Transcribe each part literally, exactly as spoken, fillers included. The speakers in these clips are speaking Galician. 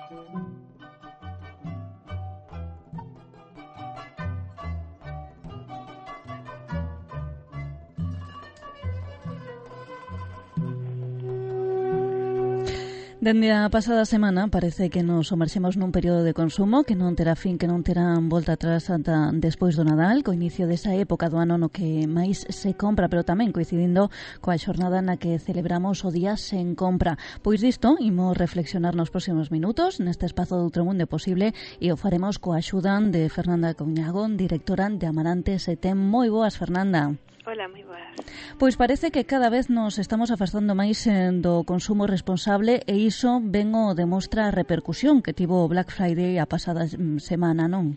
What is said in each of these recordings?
Dende a pasada semana parece que nos somerxemos nun período de consumo que non terá fin, que non terá volta atrás ata despois do Nadal, co inicio desa época do ano no que máis se compra, pero tamén coincidindo coa xornada na que celebramos o Día Sen Compra. Pois disto, imos reflexionar nos próximos minutos neste espazo do Outro Posible e o faremos coa axuda de Fernanda Couñago, directora de Amarante Setén. Moi boas, Fernanda. Hola, moi boas. Pois parece que cada vez nos estamos afastando máis do consumo responsable e iso ben o demostra a repercusión que tivo o Black Friday a pasada semana, non?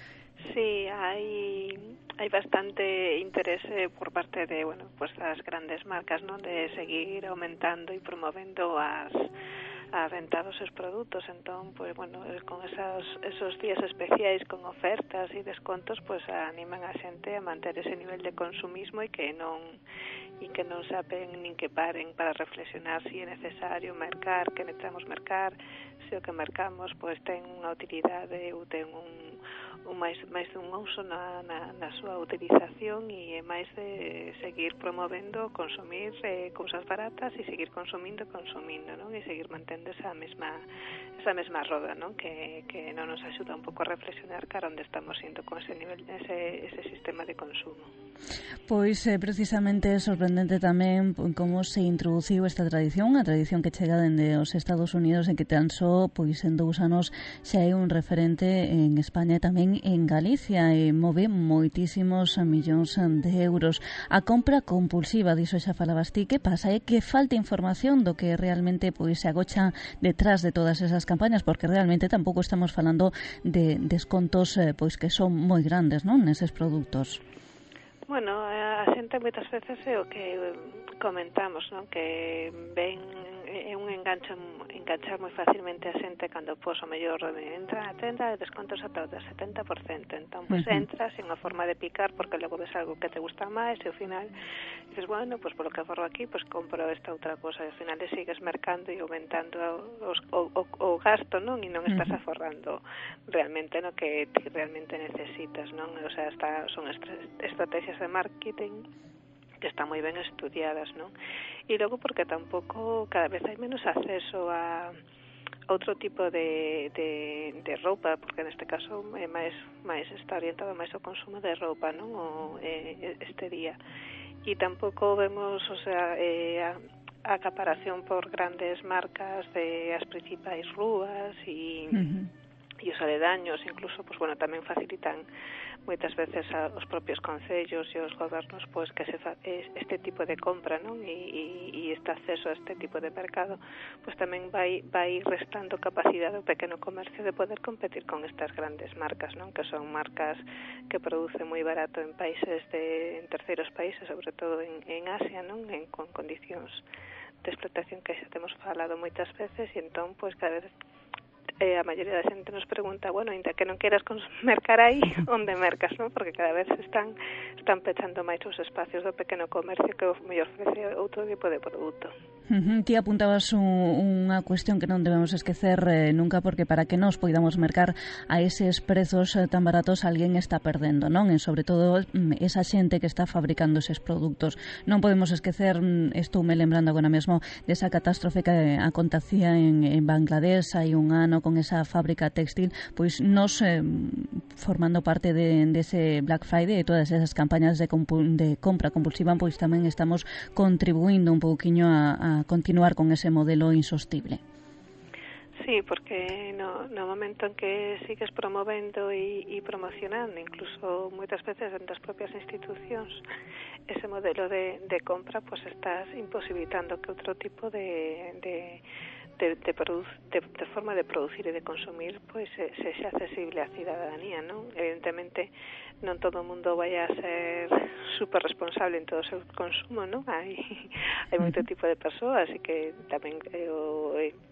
Sí, hai hai bastante interese por parte de, bueno, pues as grandes marcas, non, de seguir aumentando e promovendo as a venta dos seus produtos. Entón, pues bueno, con esos, esos días especiais con ofertas e descontos, pues animan a xente a manter ese nivel de consumismo e que non e que non saben nin que paren para reflexionar se si é necesario mercar, que necesitamos mercar, se o que mercamos pues ten unha utilidade ou ten un, un máis máis dun uso na, na, na súa utilización e é máis de seguir promovendo consumir eh, cousas baratas e seguir consumindo consumindo, non? E seguir mantendo esa mesma esa mesma roda, non? Que, que non nos axuda un pouco a reflexionar cara onde estamos indo con ese nivel, ese, ese sistema de consumo. Pois eh, precisamente é sorprendente tamén como se introduciu esta tradición, a tradición que chega dende os Estados Unidos e que tan só pois en dous anos xa é un referente en España e tamén en Galicia e move moitísimos millóns de euros. A compra compulsiva, diso xa falabas ti, que pasa? É que falta información do que realmente pois se agocha detrás de todas esas campañas, porque realmente tampouco estamos falando de descontos eh, pois que son moi grandes, non, neses produtos. Bueno, a xente moitas veces é o que comentamos, non? Que ven é un engancho enganchar moi facilmente a xente cando pos o mellor entra a tenda de descontos ata o setenta por cento. Entón, pois pues, entras en unha forma de picar porque logo ves algo que te gusta máis e ao final dices, bueno, pois pues, por lo que aforro aquí, pois pues, compro esta outra cosa e ao final le sigues mercando e aumentando os, o, o, o gasto, non? E non estás aforrando realmente no que ti realmente necesitas, non? O sea, está, son estrategias de marketing que están moi ben estudiadas, non? E logo porque tampouco cada vez hai menos acceso a outro tipo de, de, de roupa, porque neste caso é máis, máis está orientado máis ao consumo de roupa, non? O, eh, este día. E tampouco vemos, o sea, eh, a, a acaparación por grandes marcas de as principais rúas e... Uh-huh. E os aledaños, incluso, pues bueno, tamén facilitan moitas veces a, os propios concellos e os gobernos pois que se fa este tipo de compra, non? E, e, e este acceso a este tipo de mercado, pois tamén vai vai restando capacidade ao pequeno comercio de poder competir con estas grandes marcas, non? Que son marcas que producen moi barato en países de en terceiros países, sobre todo en, en Asia, non? En con condicións de explotación que xa temos falado moitas veces e entón, pois cada vez Eh, a maioría da xente nos pregunta, bueno, ainda que non queras mercar aí, onde mercas, non? Porque cada vez están están pechando máis os espacios do pequeno comercio que me ofrece outro tipo de produto. Uh-huh. Ti apuntabas un, unha cuestión que non debemos esquecer eh, nunca, porque para que nos poidamos mercar a eses prezos eh, tan baratos alguén está perdendo, non? E sobre todo esa xente que está fabricando eses produtos. Non podemos esquecer, estou me lembrando agora mesmo desa catástrofe que acontecía en, en Bangladesh hai un ano con esa fábrica textil, pois nos eh, formando parte de, de ese Black Friday e todas esas campañas de, compu- de compra compulsiva, pois tamén estamos contribuindo un pouquiño a, a continuar con ese modelo insostible. Sí, porque no, no momento en que sigues promovendo e, e promocionando, incluso moitas veces en das propias institucións, ese modelo de, de compra, pues estás imposibilitando que outro tipo de... de De, de, produ- de, de forma de producir e de consumir pois se, sexa accesible á cidadanía, non? Evidentemente non todo o mundo vai a ser super responsable en todo o seu consumo, non? Hai, hai moito tipo de persoas e que tamén eh, o,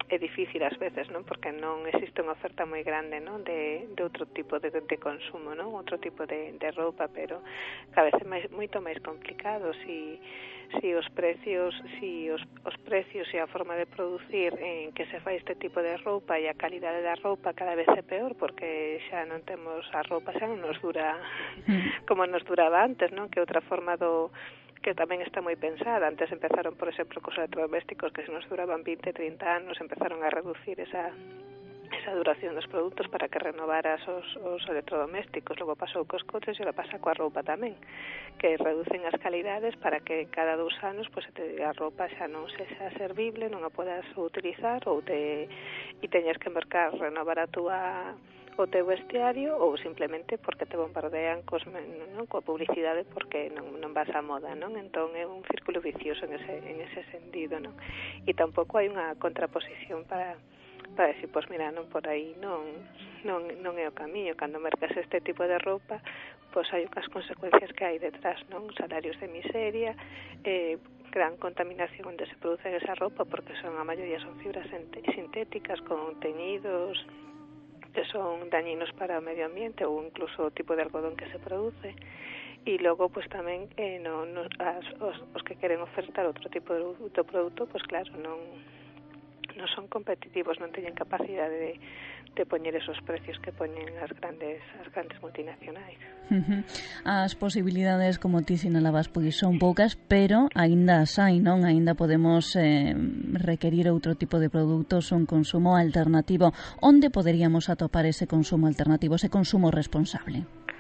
é difícil ás veces, non? Porque non existe unha oferta moi grande, non? De, de outro tipo de, de consumo, non? Outro tipo de, de roupa, pero cada vez é máis, moito máis complicado. Si, si os precios, si os, os precios e a forma de producir en que se fai este tipo de roupa e a calidade da roupa cada vez é peor, porque xa non temos a roupa, xa non nos dura como nos duraba antes, non? Que outra forma do que tamén está moi pensada. Antes empezaron, por exemplo, cos electrodomésticos que se nos duraban vinte, trinta anos, empezaron a reducir esa esa duración dos produtos para que renovaras os, os electrodomésticos. Logo pasou cos coches e agora pasa coa roupa tamén, que reducen as calidades para que cada dous anos pues, a roupa xa non sexa servible, non a podas utilizar ou te e teñas que mercar renovar a túa o teu vestiario ou simplemente porque te bombardean cos, non, coa publicidade porque non, non vas á moda, non? Entón é un círculo vicioso en ese, en ese sentido, non? E tampouco hai unha contraposición para para decir, pois mira, non por aí non, non, non é o camiño. Cando mercas este tipo de roupa, pois hai unhas consecuencias que hai detrás, non? Salarios de miseria, eh, gran contaminación onde se produce esa roupa porque son a maioría son fibras sintéticas con teñidos que son dañinos para o medio ambiente ou incluso o tipo de algodón que se produce. E logo, pois tamén eh, no, no, as, os, os que queren ofertar outro tipo de, de produto, pois claro, non non son competitivos, non teñen capacidade de, de poñer esos precios que poñen as grandes as grandes multinacionais. Uh-huh. As posibilidades, como ti sinalabas, pois son poucas, pero aínda as hai, non? Aínda podemos eh, requerir outro tipo de produtos, un consumo alternativo. Onde poderíamos atopar ese consumo alternativo, ese consumo responsable?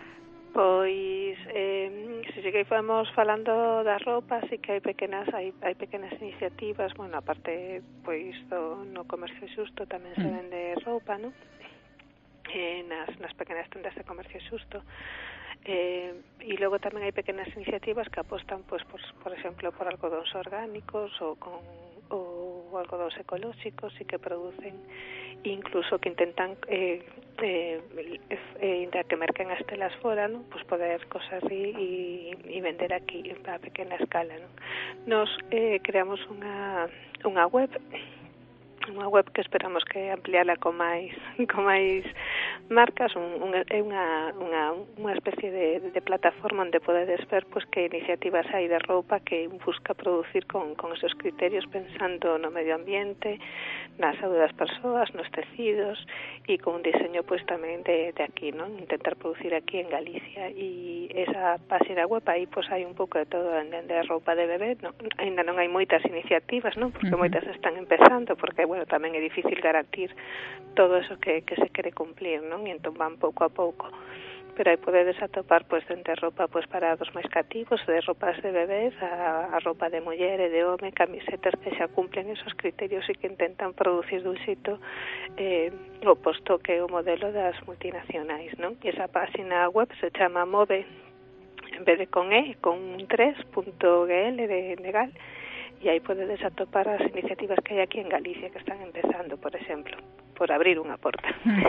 Pois eh, se si que fomos falando da roupa, sí que hai pequenas hai, hai pequenas iniciativas, bueno, aparte pois do, no comercio xusto tamén se vende roupa, non? Eh, nas, nas pequenas tendas de comercio xusto. Eh, e logo tamén hai pequenas iniciativas que apostan, pois, por, por exemplo, por algodóns orgánicos ou con ou algodóns ecolóxicos e que producen incluso que intentan eh, eh, eh, que merquen as telas fora, ¿no? Pues poder cosas e, e vender aquí a pequena escala, ¿no? Nos eh, creamos unha unha web unha web que esperamos que ampliala con máis con máis marcas, un, un, é unha, unha, unha especie de, de plataforma onde podedes ver pues, que iniciativas hai de roupa que busca producir con, con esos criterios pensando no medio ambiente, na saúde das persoas, nos tecidos e con un diseño pues, tamén de, de aquí, non? Intentar producir aquí en Galicia e esa página web aí pues, hai un pouco de todo en de roupa de bebé, non? Ainda non hai moitas iniciativas, non? Porque uh-huh. moitas están empezando, porque bueno, tamén é difícil garantir todo eso que, que se quere cumplir, non? E entón van pouco a pouco. Pero aí podedes atopar, pois, dende roupa, pois, para dos máis cativos, de roupas de bebés, a, a roupa de muller e de home, camisetas que xa cumplen esos criterios e que intentan producir dun xeito eh, oposto que o modelo das multinacionais, non? E esa página web se chama Move, en vez de con E, con un tres punto g l de legal, e aí podedes atopar as iniciativas que hai aquí en Galicia que están empezando, por exemplo, por abrir unha porta.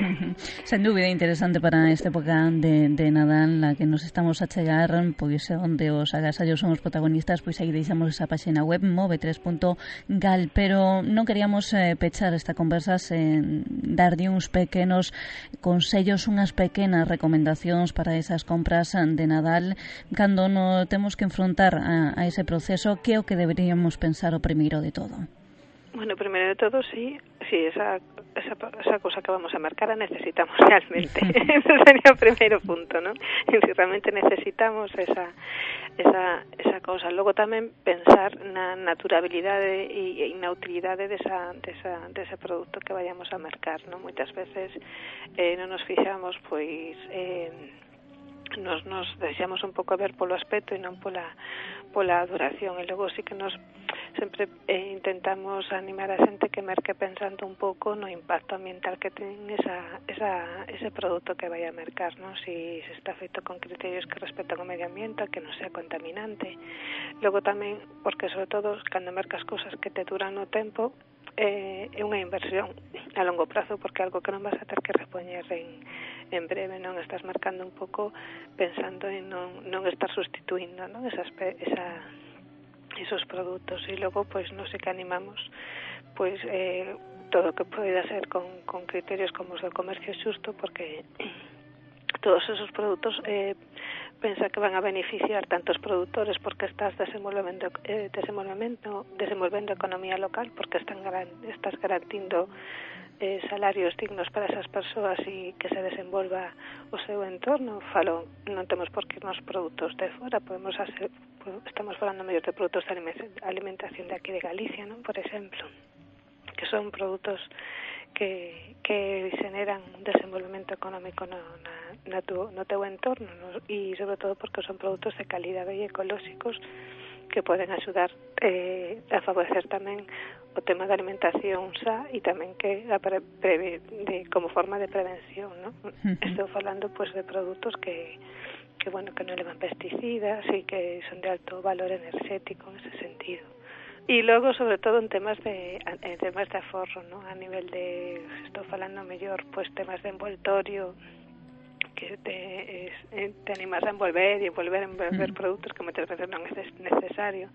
Sen dúbida interesante para esta época de, de Nadal na que nos estamos a chegar, pois onde os agasallos son os protagonistas, pois aí deixamos esa página web move tres punto gal, pero non queríamos eh, pechar esta conversa sen darlle uns pequenos consellos, unhas pequenas recomendacións para esas compras de Nadal cando no temos que enfrontar a, a ese proceso. Que é o que deberíamos pensar o primeiro de todo? Bueno, primero de todo, sí, sí, esa, esa, esa cosa que vamos a marcar la necesitamos realmente. Ese sería o primeiro punto, ¿no? Si realmente necesitamos esa, esa, esa cosa. Logo tamén pensar na naturalidade e, e na utilidade desa, desa, dese produto que vayamos a mercar, ¿no? Moitas veces eh, non nos fixamos, pois... Eh, nos, nos deixamos un pouco a ver polo aspecto e non pola, pola duración, e logo sí que nos sempre eh, intentamos animar a xente que merque pensando un pouco no impacto ambiental que ten esa, esa, ese produto que vai a mercar, non? Si se está feito con criterios que respetan o medio ambiente, que non sea contaminante. Logo tamén, porque sobre todo cando mercas cosas que te duran no tempo, eh, é unha inversión a longo prazo, porque é algo que non vas a ter que repoñer en, en breve, non? Estás marcando un pouco pensando en non, non estar sustituindo, non? Esa, esa esos produtos, e logo pois non sei que animamos pois eh, todo o que poida ser con, con criterios como os do comercio xusto, porque todos esos produtos eh, pensa que van a beneficiar tanto os produtores porque estás desenvolvendo eh, desenvolvendo, desenvolvendo economía local, porque están estás garantindo eh, salarios dignos para esas persoas e que se desenvolva o seu entorno. Falo, non temos por que irnos produtos de fora, podemos hacer, estamos falando mellor de produtos de alimentación de aquí de Galicia, non? Por exemplo, que son produtos que, que generan un desenvolvemento económico no, na, na tu, no teu entorno, no? E sobre todo porque son produtos de calidade e ecolóxicos que poden axudar eh, a favorecer tamén o tema da alimentación xa e tamén que a pre, pre, de, como forma de prevención, ¿no? Uh-huh. Estou falando pues de produtos que que bueno, que non levan pesticidas e que son de alto valor energético en ese sentido. E logo, sobre todo, en temas de en temas de aforro, ¿no? A nivel de, estou falando mellor, pues temas de envoltorio, que te, es, te animas a envolver e envolver, envolver mm. produtos que moitas veces non é necesario,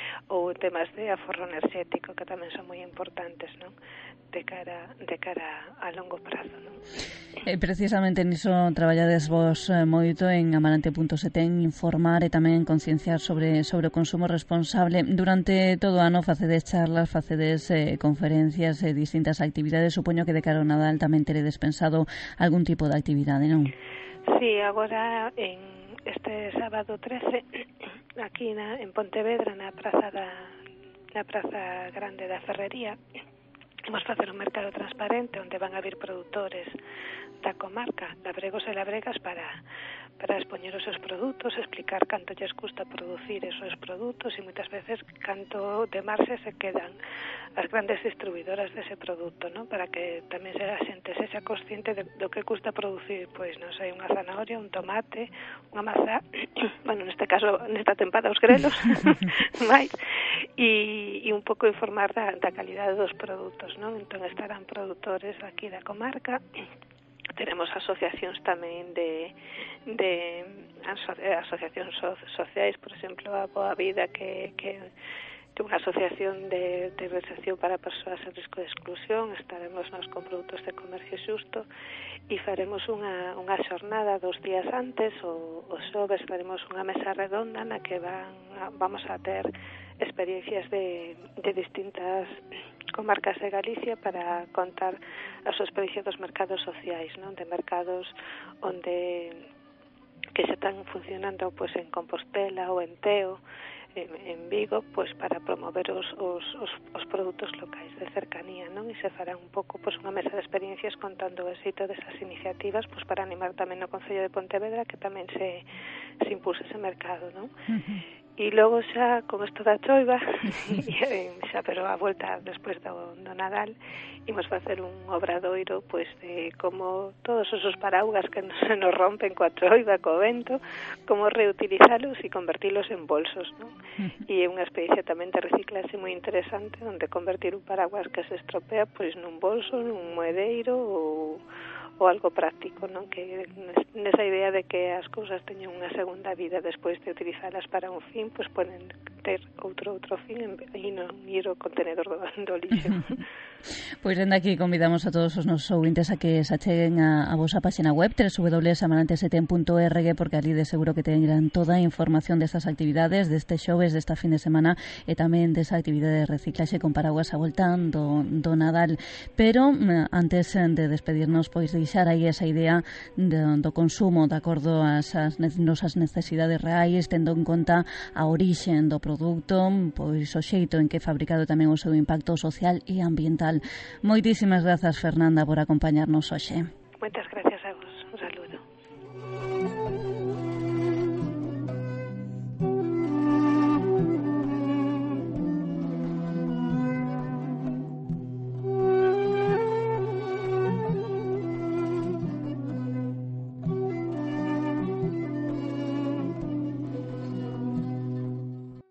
ou temas de aforro energético que tamén son moi importantes, non? De cara de cara a longo prazo, non? E precisamente niso traballades vos moito en amarante punto sete en informar e tamén concienciar sobre sobre o consumo responsable. Durante todo o ano facedes charlas, facedes eh, conferencias e eh, distintas actividades. Supoño que de cara ao Nadal tamén teredes pensado algún tipo de actividade, non? Sí, agora en este sábado trece aquí na, en Pontevedra, na praza da na praza grande da Ferrería, vamos facer un mercado transparente onde van a vir produtores da comarca, labregos e labregas, para para expoñer os seus produtos, explicar canto lles custa producir esos produtos e moitas veces canto de marxe se quedan as grandes distribuidoras dese produto, ¿no? Para que tamén a xente sexa consciente de, do que custa producir, pois non sei, unha zanahoria, un tomate, unha mazá, bueno, neste caso, nesta tempada os grelos, máis, e, e un pouco informar da, da calidade dos produtos, non? Entón estarán produtores aquí da comarca. Tenemos asociacións tamén de, de aso, asociacións so, sociais, por exemplo, a Boa Vida, que, que, que é unha asociación de, de recepción para persoas en risco de exclusión. Estaremos nós con produtos de comercio xusto e faremos unha, unha xornada dos días antes, o, o xoves faremos unha mesa redonda na que van, vamos a ter experiencias de, de distintas comarcas de Galicia para contar a súa experiencia dos mercados sociais, non? De mercados onde que se están funcionando pues en Compostela ou en Teo, en, en Vigo, pues para promover os, os, os, os produtos locais de cercanía, non? E se fará un pouco pues unha mesa de experiencias contando o éxito desas iniciativas, pues para animar tamén o Concello de Pontevedra que tamén se, se impulse ese mercado, non? Uh-huh. E logo xa, con isto da choiva, xa pero a volta despois do, do Nadal, imos facer un obradoiro pois de como todos esos paraugas que se nos rompen coa choiva, co vento, como reutilizalos e convertilos en bolsos, non? E é unha experiencia tamén de reciclaxe moi interesante, onde convertir un paraguas que se estropea pois nun bolso, nun moedeiro ou ou algo práctico, non? Que nesa idea de que as cousas teñen unha segunda vida despois de utilizalas para un fin, pois poden ter outro outro fin e non ir ao contenedor do, do lixo. Pois dende aquí convidamos a todos os nosos ouvintes a que se acheguen a, a vosa página web doble u doble u doble u punto amarante sete punto org, porque ali de seguro que teñerán toda a información destas actividades, deste xoves, desta fin de semana e tamén desa actividade de reciclaxe con paraguas a volta do, do Nadal. Pero antes de despedirnos, pois deixar aí esa idea do, do consumo de acordo ás as nosas necesidades reais, tendo en conta a orixe do produto, pois o xeito en que é fabricado, tamén o seu impacto social e ambiental. Moitísimas grazas, Fernanda, por acompañarnos hoxe. Moitas grazas.